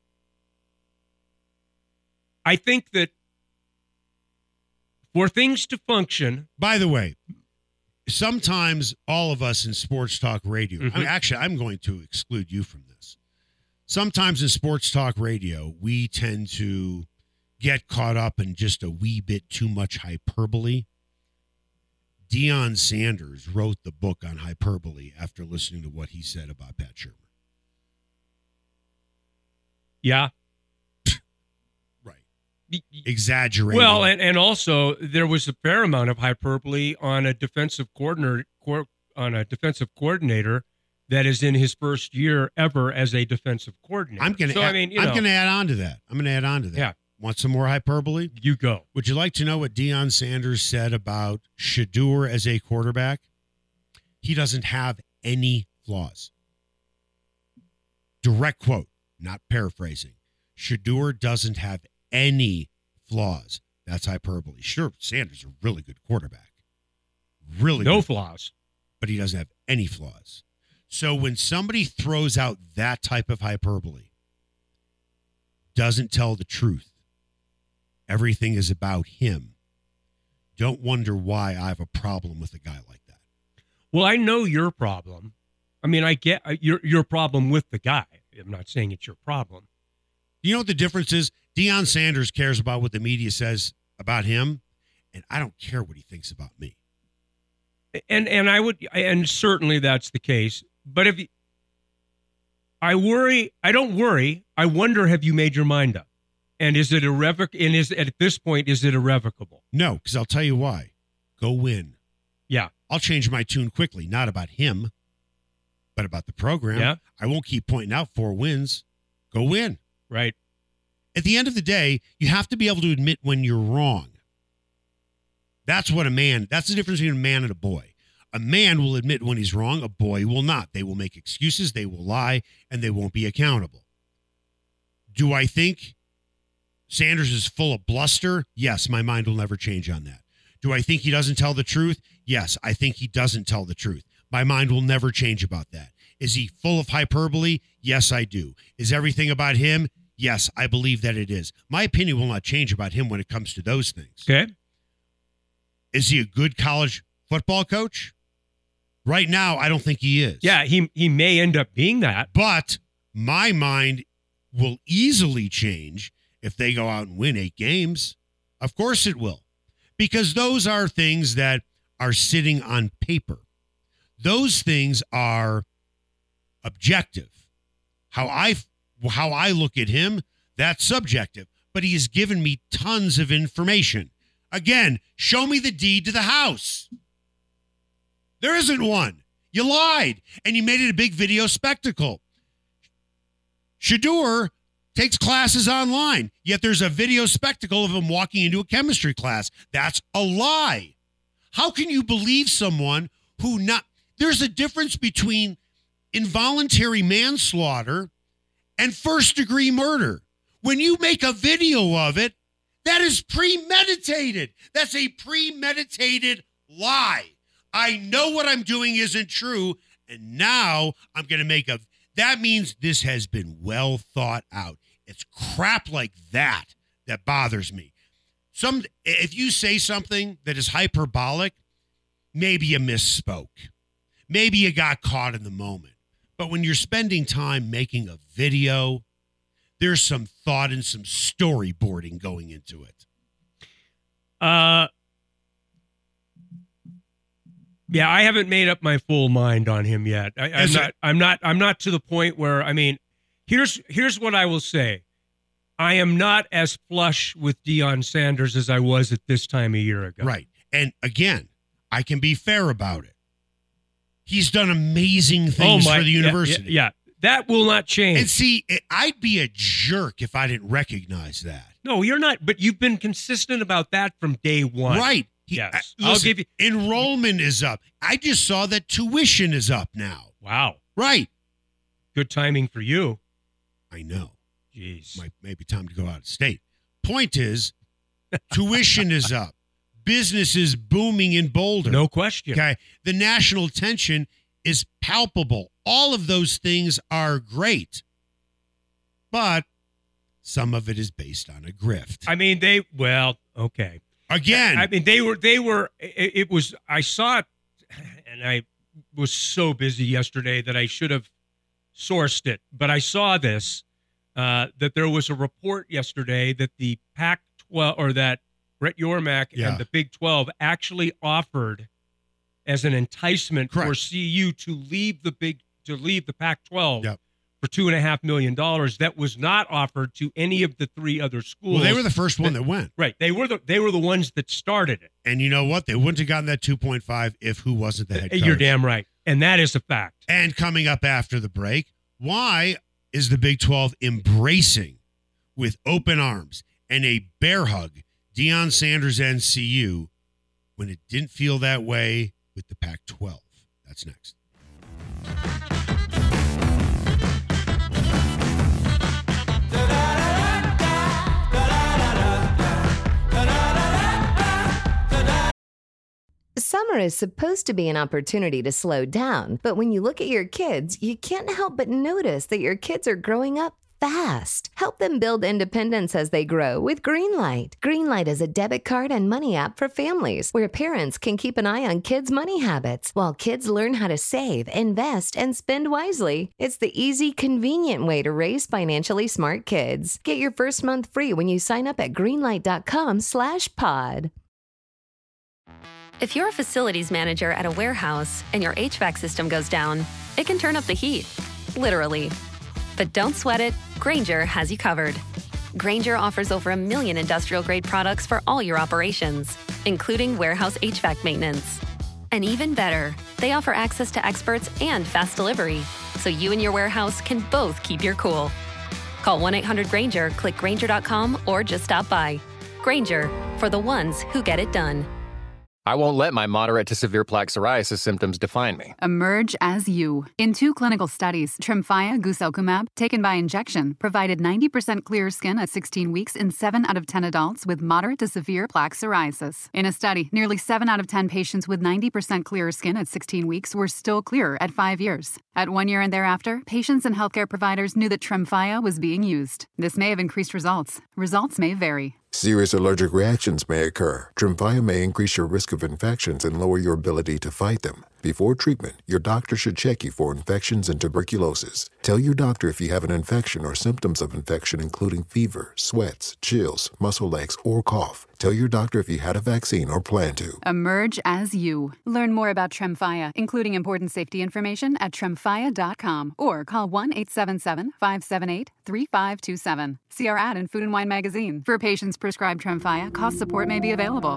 I think that for things to function.
By the way, sometimes all of us in sports talk radio,
Mm-hmm.
I mean, actually, I'm going to exclude you from this. Sometimes in sports talk radio, we tend to get caught up in just a wee bit too much hyperbole. Deion Sanders wrote the book on hyperbole after listening to what he said about Pat Shermer.
Yeah.
Right. Exaggerating.
Well, and, and also there was a fair amount of hyperbole on a defensive coordinator on a defensive coordinator that is in his first year ever as a defensive coordinator.
I'm going to.
So, I mean, you
I'm
know,
going to add on to that. I'm going to add on to that.
Yeah.
Want some more hyperbole?
You go.
Would you like to know what Deion Sanders said about Shedeur as a quarterback? He doesn't have any flaws. Direct quote, not paraphrasing. Shedeur doesn't have any flaws. That's hyperbole. Sure, Sanders is a really good quarterback. Really
no
good,
flaws.
But he doesn't have any flaws. So when somebody throws out that type of hyperbole, doesn't tell the truth, everything is about him, don't wonder why I have a problem with a guy like that.
Well, I know your problem. I mean, I get uh, your your problem with the guy. I'm not saying it's your problem.
You know what the difference is? Deion Sanders cares about what the media says about him, and I don't care what he thinks about me.
And and I would, and certainly that's the case. But if you, I worry, I don't worry. I wonder, have you made your mind up? And is it irrevocable? And is at this point, is it irrevocable?
No, because I'll tell you why. Go win.
Yeah.
I'll change my tune quickly, not about him, but about the program.
Yeah.
I won't keep pointing out four wins. Go win.
Right.
At the end of the day, you have to be able to admit when you're wrong. That's what a man, that's the difference between a man and a boy. A man will admit when he's wrong. A boy will not. They will make excuses, they will lie, and they won't be accountable. Do I think Sanders is full of bluster? Yes, my mind will never change on that. Do I think he doesn't tell the truth? Yes, I think he doesn't tell the truth. My mind will never change about that. Is he full of hyperbole? Yes, I do. Is everything about him? Yes, I believe that it is. My opinion will not change about him when it comes to those things.
Okay.
Is he a good college football coach? Right now, I don't think he is.
Yeah, he he may end up being that.
But my mind will easily change if they go out and win eight games. Of course it will. Because those are things that are sitting on paper. Those things are objective. How I how I look at him, that's subjective. But he has given me tons of information. Again, show me the deed to the house. There isn't one. You lied, and you made it a big video spectacle. Shedeur takes classes online, yet there's a video spectacle of him walking into a chemistry class. That's a lie. How can you believe someone who not... There's a difference between involuntary manslaughter and first-degree murder. When you make a video of it, that is premeditated. That's a premeditated lie. I know what I'm doing isn't true, and now I'm going to make a... That means this has been well thought out. It's crap like that that bothers me. Some, if you say something that is hyperbolic, maybe you misspoke. Maybe you got caught in the moment. But when you're spending time making a video, there's some thought and some storyboarding going into it.
Uh, yeah, I haven't made up my full mind on him yet. I, I'm
Is
not.
it-
I'm not. I'm not to the point where. I mean, here's here's what I will say. I am not as flush with Deion Sanders as I was at this time a year ago.
Right. And again, I can be fair about it. He's done amazing things
Oh, my-
for the
yeah,
university.
Yeah, yeah. That will not change.
And see, I'd be a jerk if I didn't recognize that.
No, you're not. But you've been consistent about that from day one.
Right. He,
Yes.
uh,
I'll
listen,
give you
enrollment is up. I just saw that tuition is up now.
Wow.
Right.
Good timing for you.
I know.
Jeez.
Might maybe time to go out of state. Point is, tuition is up. Business is booming in Boulder.
No question.
Okay. The national attention is palpable. All of those things are great. But some of it is based on a grift.
I mean, they, well, okay.
Again.
I mean, they were, they were, it, it was, I saw it, and I was so busy yesterday that I should have sourced it. But I saw this, uh, that there was a report yesterday that the Pac twelve, or that Brett Yormark
Yeah.
and the Big twelve actually offered as an enticement
Correct.
for C U to leave the Big, to leave the Pac twelve.
Yep.
For two and a half million dollars, that was not offered to any of the three other schools.
Well, they were the first one that went.
Right, they were the they were the ones that started it.
And you know what? They wouldn't have gotten that two point five if who wasn't the head coach.
You're damn right, and that is a fact.
And coming up after the break, why is the Big twelve embracing with open arms and a bear hug Deion Sanders and C U when it didn't feel that way with the Pac twelve? That's next.
Summer is supposed to be an opportunity to slow down, but when you look at your kids, you can't help but notice that your kids are growing up fast. Help them build independence as they grow with Greenlight. Greenlight is a debit card and money app for families where parents can keep an eye on kids' money habits while kids learn how to save, invest, and spend wisely. It's the easy, convenient way to raise financially smart kids. Get your first month free when you sign up at greenlight.com slash pod.
If you're a facilities manager at a warehouse and your H V A C system goes down, it can turn up the heat, literally. But don't sweat it, Grainger has you covered. Grainger offers over a million industrial-grade products for all your operations, including warehouse H V A C maintenance. And even better, they offer access to experts and fast delivery, so you and your warehouse can both keep your cool. Call one eight hundred Grainger, click Grainger dot com, or just stop by. Grainger, for the ones who get it done.
I won't let my moderate to severe plaque psoriasis symptoms define me.
Emerge as you. In two clinical studies, Tremfya guselkumab, taken by injection, provided ninety percent clearer skin at sixteen weeks in seven out of ten adults with moderate to severe plaque psoriasis. In a study, nearly seven out of ten patients with ninety percent clearer skin at sixteen weeks were still clearer at five years. At one year and thereafter, patients and healthcare providers knew that Tremfya was being used. This may have increased results. Results may vary.
Serious allergic reactions may occur. Tremfya may increase your risk of infections and lower your ability to fight them. Before treatment, your doctor should check you for infections and tuberculosis. Tell your doctor if you have an infection or symptoms of infection, including fever, sweats, chills, muscle aches, or cough. Tell your doctor if you had a vaccine or plan to.
Emerge as you. Learn more about Tremfya, including important safety information, at tremfya dot com or call one eight seven seven, five seven eight, three five two seven. See our ad in Food and Wine magazine. For patients prescribed Tremfya, cost support may be available.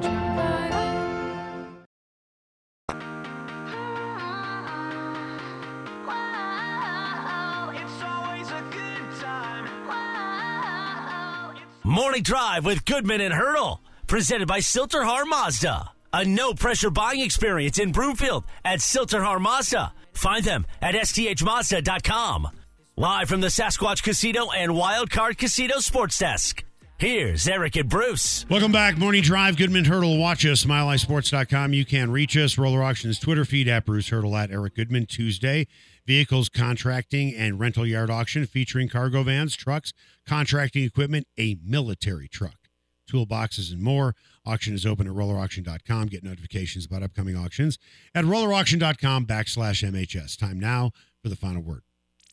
Morning Drive with Goodman and Hurdle, presented by Silterhar Mazda. A no-pressure buying experience in Broomfield at Silterhar Mazda. Find them at S T H Mazda dot com. Live from the Sasquatch Casino and Wild Card Casino Sports Desk. Here's Eric and Bruce.
Welcome back. Morning Drive. Goodman Hurdle. Watch us, mile high sports dot com. You can reach us. Roller Auctions Twitter feed at Bruce Hurdle at Eric Goodman. Tuesday, vehicles contracting and rental yard auction featuring cargo vans, trucks, contracting equipment, a military truck, toolboxes, and more. Auction is open at roller auction dot com. Get notifications about upcoming auctions at roller auction dot com backslash M H S. Time now for the final word.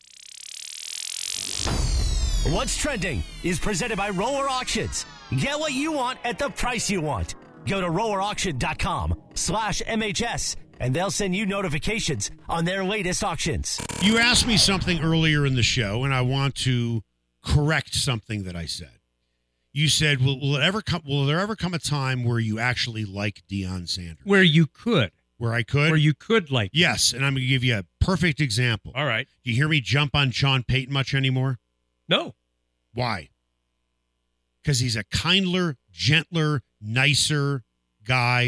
What's Trending is presented by Roller Auctions. Get what you want at the price you want. Go to roller auction dot com slash M H S and they'll send you notifications on their latest auctions.
You asked me something earlier in the show, and I want to correct something that I said. You said, will, will it ever come, will there ever come a time where you actually like Deion Sanders?
Where you could.
Where I could?
Where you could like.
Yes, and I'm going to give you a perfect example.
All right.
Do you hear me jump on Sean Payton much anymore?
No.
Why? Because he's a kindler, gentler, nicer guy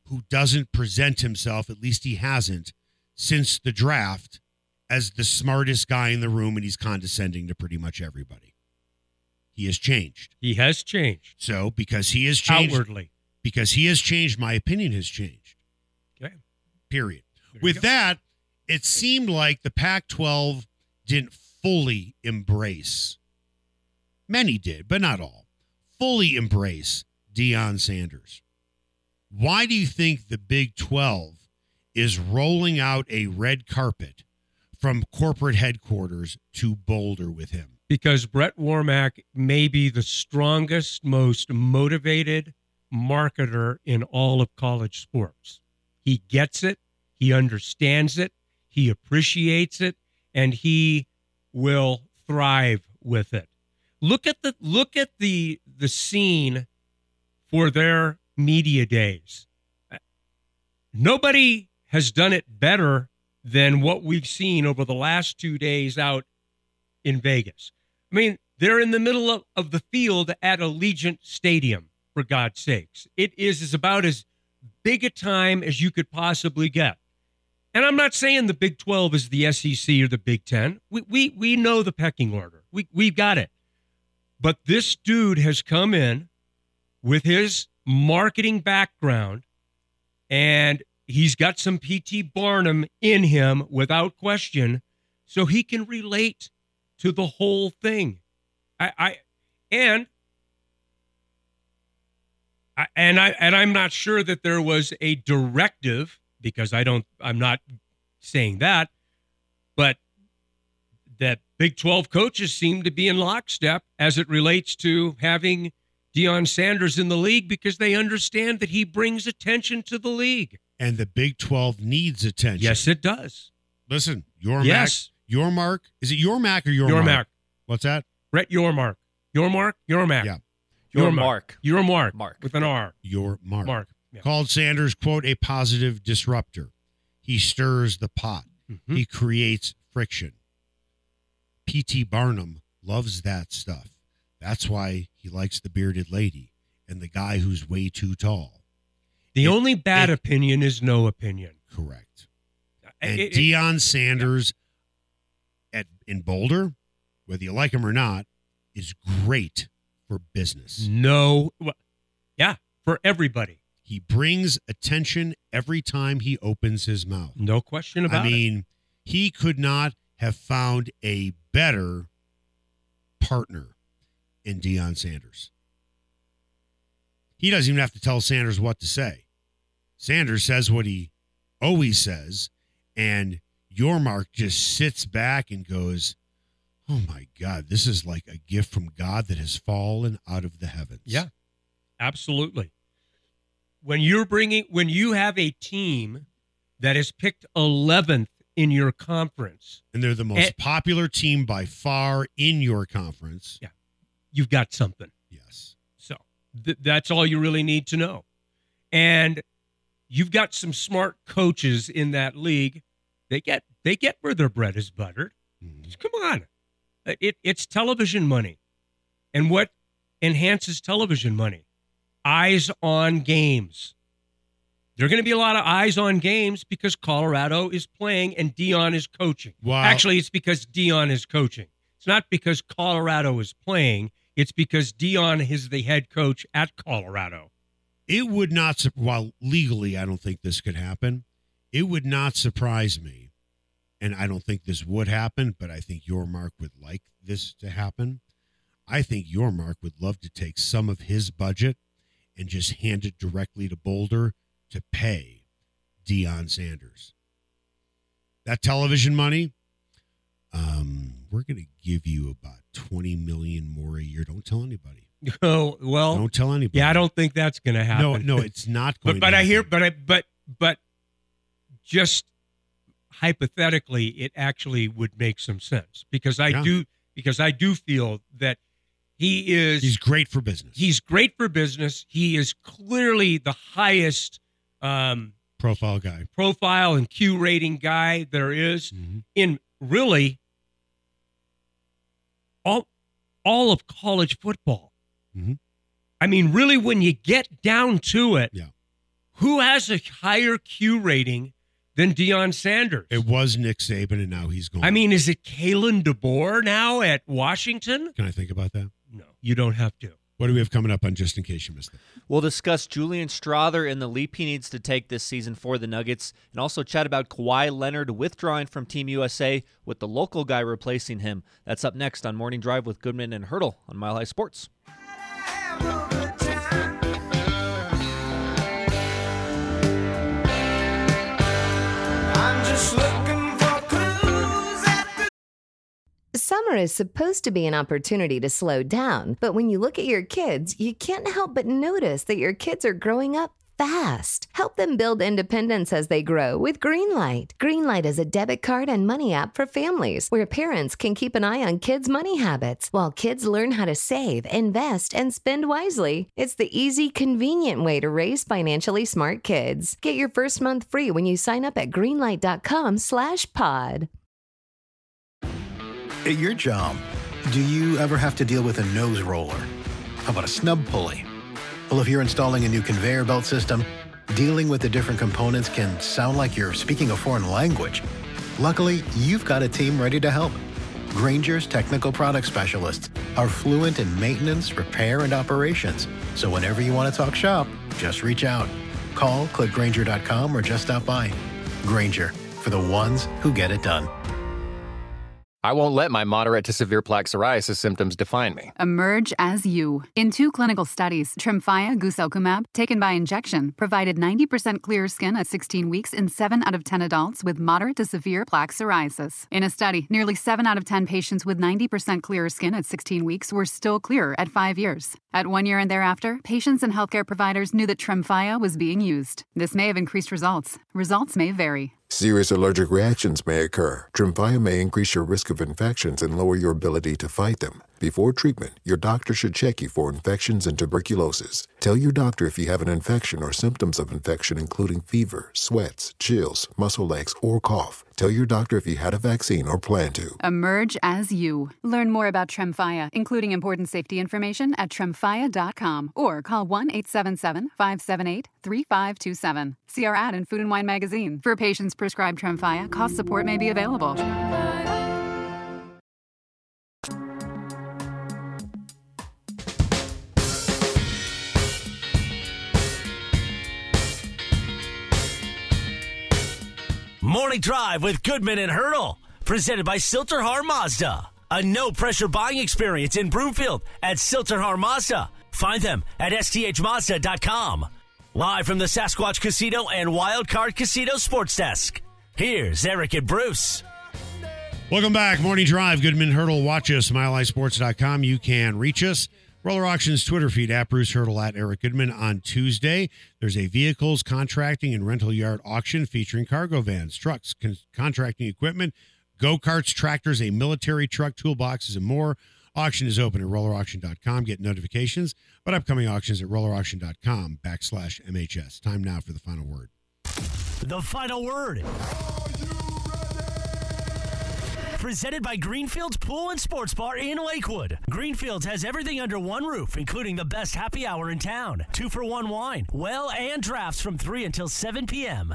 who doesn't present himself, at least he hasn't, since the draft, as the smartest guy in the room, and he's condescending to pretty much everybody. He has changed.
He has changed.
So because he has changed
outwardly,
because he has changed, my opinion has changed.
Okay.
Period. With that, it seemed like the Pac twelve didn't fully embrace. Many did, but not all. Fully embrace Deion Sanders. Why do you think the Big twelve is rolling out a red carpet from corporate headquarters to Boulder with him?
Because Brett Warmack may be the strongest, most motivated marketer in all of college sports. He gets it, he understands it, he appreciates it, and he will thrive with it. Look at the look at the the scene for their media days. Nobody has done it better than what we've seen over the last two days out in Vegas. I mean, they're in the middle of, of the field at Allegiant Stadium, for God's sakes. It is, is about as big a time as you could possibly get. And I'm not saying the Big twelve is the S E C or the Big Ten. We we we know the pecking order. We we've got it. But this dude has come in with his marketing background, and he's got some P T Barnum in him without question, so he can relate to the whole thing. I, I and I, and I and I'm not sure that there was a directive, because I don't I'm not saying that, but that Big twelve coaches seem to be in lockstep as it relates to having Deion Sanders in the league, because they understand that he brings attention to the league.
And the Big twelve needs attention.
Yes, it does.
Listen, your
Yes.
Mac, your mark. Is it your Mac or your
Your
mark?
Mac.
What's that?
Brett Yormark. Yormark? Yormac.
Yeah.
Your
Mark.
Your Mark.
Mark.
With an R.
Your mark.
Mark. Yeah.
Called Sanders, quote, a positive disruptor. He stirs the pot.
Mm-hmm.
He creates friction. P T Barnum loves that stuff. That's why he likes the bearded lady and the guy who's way too tall.
The
It-
only bad
it-
opinion is no opinion.
Correct. And
It- it-
Deion Sanders at in Boulder, whether you like him or not, is great for business.
No. Well, yeah, for everybody.
He brings attention every time he opens his mouth.
No question about
I
it.
mean, he could not have found a better partner in Deion Sanders. He doesn't even have to tell Sanders what to say. Sanders says what he always says, and Yormark just sits back and goes, oh my God, this is like a gift from God that has fallen out of the heavens.
Yeah, absolutely. When you're bringing, when you have a team that is picked eleventh in your conference,
And they're the most
And-
popular team by far in your conference.
Yeah. you've got something.
Yes.
So th- that's all you really need to know. And you've got some smart coaches in that league. They get they get where their bread is buttered.
Mm-hmm.
Come on. It, it's television money. And what enhances television money? Eyes on games. There are going to be a lot of eyes on games because Colorado is playing and Deion is coaching.
Wow.
Actually, it's because Deion is coaching. It's not because Colorado is playing. It's because Deion is the head coach at Colorado.
It would not, su- while legally I don't think this could happen, it would not surprise me, and I don't think this would happen, but I think Yormark would like this to happen. I think Yormark would love to take some of his budget and just hand it directly to Boulder to pay Deion Sanders. That television money, um, we're going to give you about twenty million dollars more a year. Don't tell anybody.
Oh, well,
Don't tell anybody.
yeah, I don't think that's going to happen.
No, no, it's not going
But but
to
I
happen.
hear but I but but just hypothetically, it actually would make some sense because I
Yeah.
do because I do feel that he is
He's great for business.
he's great for business. He is clearly the highest um,
Profile guy.
profile and Q rating guy there is
Mm-hmm.
in really all all of college football.
Mhm.
I mean, really, when you get down to it,
Yeah.
Who has a higher Q rating than Deion Sanders?
It was Nick Saban, and now he's gone.
I mean, is it Kalen DeBoer now at Washington?
Can I think about that?
No, you don't have to.
What do we have coming up on Just In Case You Missed It?
We'll discuss Julian Strawther and the leap he needs to take this season for the Nuggets, and also chat about Kawhi Leonard withdrawing from Team U S A with the local guy replacing him. That's up next on Morning Drive with Goodman and Hurdle on Mile High Sports.
I'm just looking for clues at the...
Summer is supposed to be an opportunity to slow down, but when you look at your kids, you can't help but notice that your kids are growing up fast. Help them build independence as they grow with Greenlight. Greenlight is a debit card and money app for families where parents can keep an eye on kids' money habits while kids learn how to save, invest, and spend wisely. It's the easy, convenient way to raise financially smart kids. Get your first month free when you sign up at greenlight.com slash pod.
At your job, do you ever have to deal with a nose roller? How about a snub pulley? Well, if you're installing a new conveyor belt system, dealing with the different components can sound like you're speaking a foreign language. Luckily, you've got a team ready to help. Grainger's technical product specialists are fluent in maintenance, repair, and operations. So whenever you want to talk shop, just reach out. Call, click Grainger dot com, or just stop by. Grainger, for the ones who get it done.
I won't let my moderate to severe plaque psoriasis symptoms define me.
Emerge as you. In two clinical studies, Tremfya guselkumab, taken by injection, provided ninety percent clearer skin at sixteen weeks in seven out of ten adults with moderate to severe plaque psoriasis. In a study, nearly seven out of ten patients with ninety percent clearer skin at sixteen weeks were still clearer at five years. At one year and thereafter, patients and healthcare providers knew that Tremfya was being used. This may have increased results. Results may vary.
Serious allergic reactions may occur. Tremfya may increase your risk of infections and lower your ability to fight them. Before treatment, your doctor should check you for infections and tuberculosis. Tell your doctor if you have an infection or symptoms of infection, including fever, sweats, chills, muscle aches, or cough. Tell your doctor if you had a vaccine or plan to.
Emerge as you. Learn more about Tremfya, including important safety information at tremfya dot com or call one eight seven seven, five seven eight, three five two seven. See our ad in Food and Wine magazine. For patients prescribed Tremfya, cost support may be available.
Morning Drive with Goodman and Hurdle, presented by Silterhar Mazda. A no-pressure buying experience in Broomfield at Silterhar Mazda. Find them at S T H Mazda dot com. Live from the Sasquatch Casino and Wild Card Casino Sports Desk, here's Eric and Bruce.
Welcome back. Morning Drive, Goodman Hurdle. Watch us, mile high sports dot com. You can reach us. Roller Auctions Twitter feed at Bruce Hurdle at Eric Goodman. On Tuesday, there's a vehicles contracting and rental yard auction featuring cargo vans, trucks, con- contracting equipment, go-karts, tractors, a military truck, toolboxes, and more. Auction is open at roller auction dot com. Get notifications about upcoming auctions at roller auction dot com backslash M H S. Time now for the final word.
The final word. Presented by Greenfield's Pool and Sports Bar in Lakewood. Greenfield's has everything under one roof, including the best happy hour in town. Two for one wine, well, and drafts from three until seven p.m.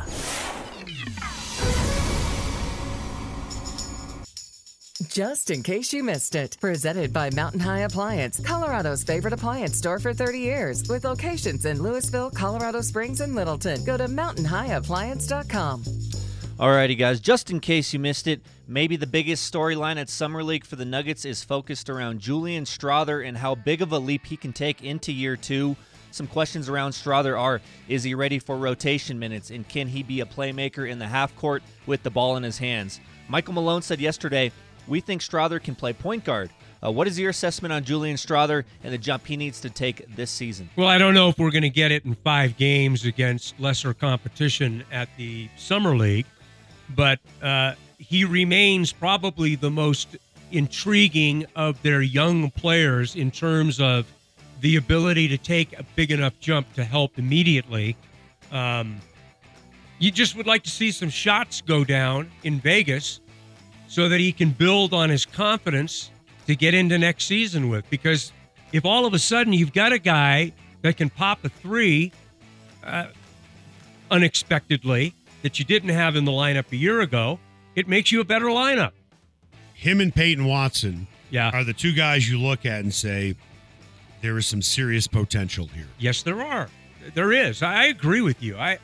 Just in case you missed it. Presented by Mountain High Appliance, Colorado's favorite appliance store for thirty years, with locations in Louisville, Colorado Springs, and Littleton. Go to mountain high appliance dot com.
Alrighty, guys, just in case you missed it, maybe the biggest storyline at Summer League for the Nuggets is focused around Julian Strawther and how big of a leap he can take into year two. Some questions around Strawther are, is he ready for rotation minutes, and can he be a playmaker in the half court with the ball in his hands? Michael Malone said yesterday, we think Strawther can play point guard. Uh, what is your assessment on Julian Strawther and the jump he needs to take this season?
Well, I don't know if we're going to get it in five games against lesser competition at the Summer League, but uh, he remains probably the most intriguing of their young players in terms of the ability to take a big enough jump to help immediately. Um, you just would like to see some shots go down in Vegas so that he can build on his confidence to get into next season with. Because if all of a sudden you've got a guy that can pop a three, uh, unexpectedly that you didn't have in the lineup a year ago, it makes you a better lineup.
Him and Peyton Watson
yeah.
are the two guys you look at and say, there is some serious potential here.
Yes, there are. There is. I agree with you. I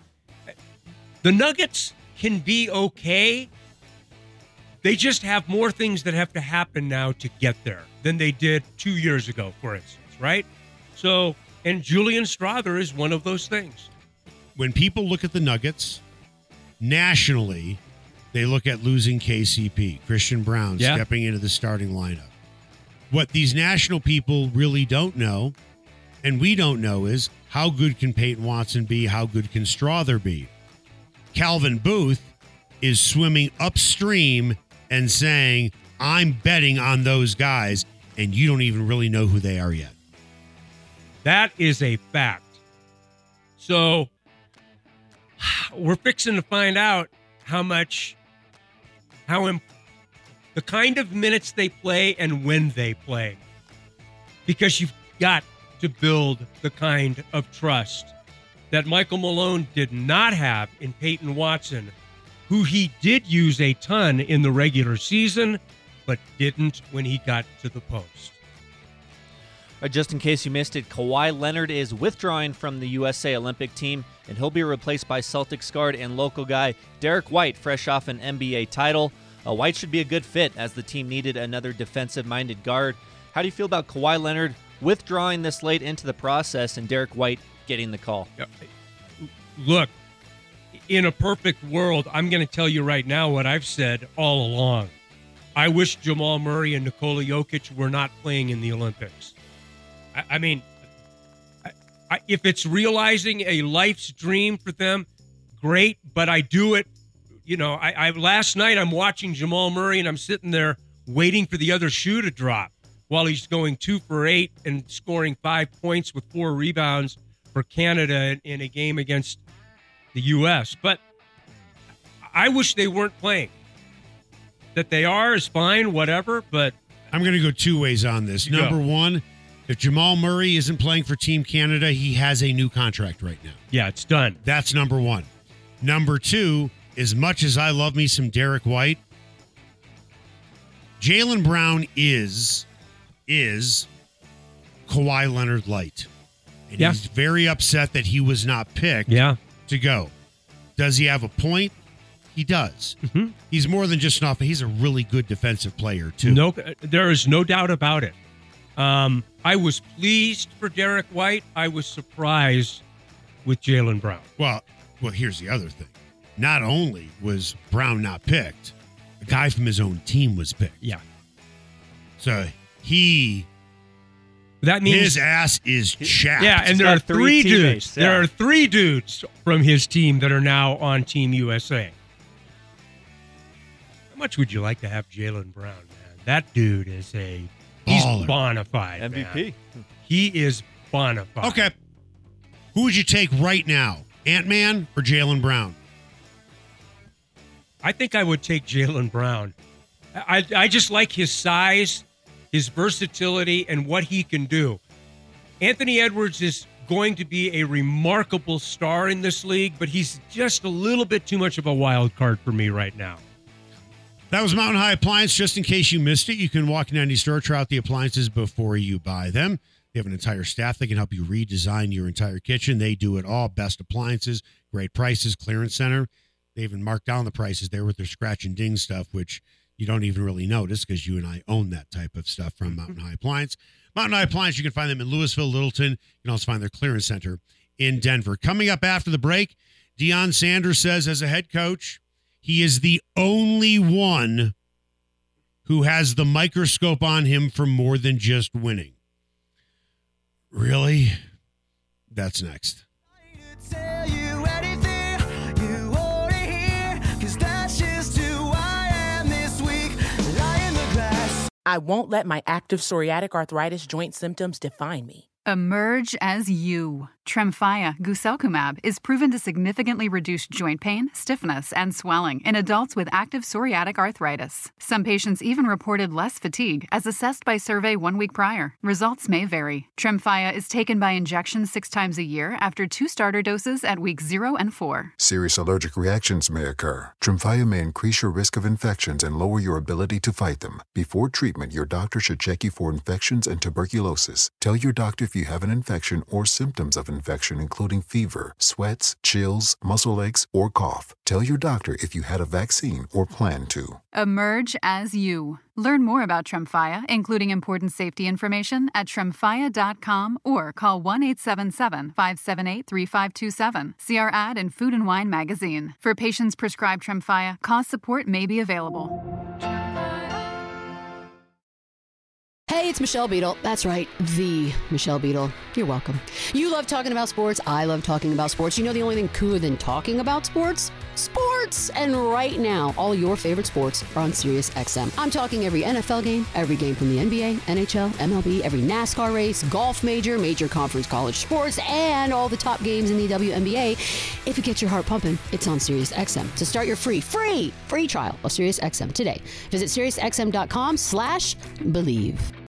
The Nuggets can be okay. They just have more things that have to happen now to get there than they did two years ago, for instance, right? So, and Julian Strawther is one of those things.
When people look at the Nuggets, nationally, they look at losing K C P, Christian Brown,
yeah.
stepping into the starting lineup. What these national people really don't know, and we don't know, is how good can Peyton Watson be? How good can Strawther be? Calvin Booth is swimming upstream and saying, I'm betting on those guys, and you don't even really know who they are yet.
That is a fact. So we're fixing to find out how much, how imp- the kind of minutes they play and when they play. Because you've got to build the kind of trust that Michael Malone did not have in Peyton Watson, who he did use a ton in the regular season, but didn't when he got to the post.
Uh, just in case you missed it, Kawhi Leonard is withdrawing from the U S A Olympic team, and he'll be replaced by Celtics guard and local guy Derek White, fresh off an N B A title. Uh, White should be a good fit as the team needed another defensive-minded guard. How do you feel about Kawhi Leonard withdrawing this late into the process and Derek White getting the call?
Look, in a perfect world, I'm going to tell you right now what I've said all along. I wish Jamal Murray and Nikola Jokic were not playing in the Olympics. I, I mean, I, I, if it's realizing a life's dream for them, great, but I do it. You know, I, I last night I'm watching Jamal Murray and I'm sitting there waiting for the other shoe to drop while he's going two for eight and scoring five points with four rebounds for Canada in, in a game against the U S. But I wish they weren't playing. That they are is fine, whatever, but
I'm going to go two ways on this.
You
Number
go.
one, if Jamal Murray isn't playing for Team Canada, he has a new contract right now.
Yeah, it's done.
That's number one. Number two, as much as I love me some Derek White, Jaylen Brown is, is Kawhi Leonard light. And
yeah.
he's very upset that he was not picked
yeah.
to go. Does he have a point? He does.
Mm-hmm.
He's more than just an off. He's a really good defensive player, too.
No, there is no doubt about it. Um, I was pleased for Derek White. I was surprised with Jaylen Brown.
Well, well, here's the other thing. Not only was Brown not picked, a guy from his own team was picked.
Yeah.
So he...
That means
his ass is chapped.
Yeah, and
He's
there are
got three
three dudes.
teammates, yeah.
There are three dudes from his team that are now on Team U S A. How much would you like to have Jaylen Brown, man? That dude is a he's
Baller.
bona fide
M V P.
man. He is bona fide.
Okay. Who would you take right now? Ant-Man or Jaylen Brown?
I think I would take Jaylen Brown. I I just like his size, his versatility, and what he can do. Anthony Edwards is going to be a remarkable star in this league, but he's just a little bit too much of a wild card for me right now.
That was Mountain High Appliance. Just in case you missed it, you can walk into any store, try out the appliances before you buy them. They have an entire staff that can help you redesign your entire kitchen. They do it all. Best appliances, great prices, clearance center. They even mark down the prices there with their scratch and ding stuff, which you don't even really notice because you and I own that type of stuff from Mountain High Appliance. Mountain High Appliance, you can find them in Louisville, Littleton. You can also find their clearance center in Denver. Coming up after the break, Deion Sanders says as a head coach, he is the only one who has the microscope on him for more than just winning. Really? That's next.
I won't let my active psoriatic arthritis joint symptoms define me.
Emerge as you. Tremfya guselkumab is proven to significantly reduce joint pain, stiffness, and swelling in adults with active psoriatic arthritis. Some patients even reported less fatigue as assessed by survey one week prior. Results may vary. Tremfya is taken by injection six times a year after two starter doses at weeks zero and four.
Serious allergic reactions may occur. Tremfya may increase your risk of infections and lower your ability to fight them. Before treatment, your doctor should check you for infections and tuberculosis. Tell your doctor if you have an infection or symptoms of infection, including fever, sweats, chills, muscle aches, or cough. Tell your doctor if you had a vaccine or plan to.
Emerge as you. Learn more about Tremfya, including important safety information, at tremfya dot com or call one eight seven seven, five seven eight, three five two seven. See our ad in Food and Wine magazine. For patients prescribed Tremfya, cost support may be available.
Hey, it's Michelle Beadle. That's right, the Michelle Beadle. You're welcome. You love talking about sports. I love talking about sports. You know the only thing cooler than talking about sports? Sports! And right now, all your favorite sports are on Sirius X M. I'm talking every N F L game, every game from the N B A, N H L, M L B, every NASCAR race, golf major, major conference college sports, and all the top games in the W N B A. If it gets your heart pumping, it's on Sirius X M. To start your free, free, free trial of Sirius X M today, visit SiriusXM.com slash believe.